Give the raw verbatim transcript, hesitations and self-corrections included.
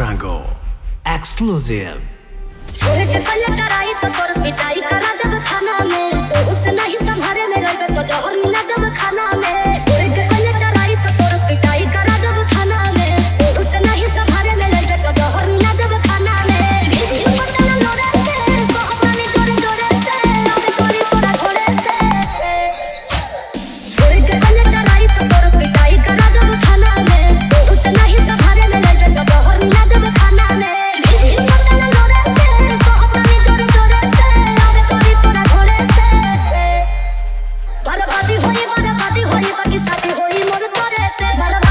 Franco exclusive। छोड़ के पल्ले कराई तो तोर पिटाई करा देब थाना में, उससे नहीं संभाले में रहबे तो जहर मिला देब खाना में। छोड़ के पल्ले कराई तो तोर पिटाई करा देब थाना में, उससे नहीं संभाले में रहबे तो जहर मिला देब खाना में। भेजी पटना लोरे से कहबानी जोरे जोरे से आवे तोरी तोरा घोड़े से। छोड़ के पल्ले कराई तो तोर पिटाई करा देब थाना में, उससे नहीं संभाले में रहबे तो जहर मिला देब खाना में। भेजी पटना लोरे से कहबानी जोरे जोरे से आवे तोरी तोरा घोड़े से। बर्बादी होई बर्बादी होई बाकी साथी होई मोर तोरे से।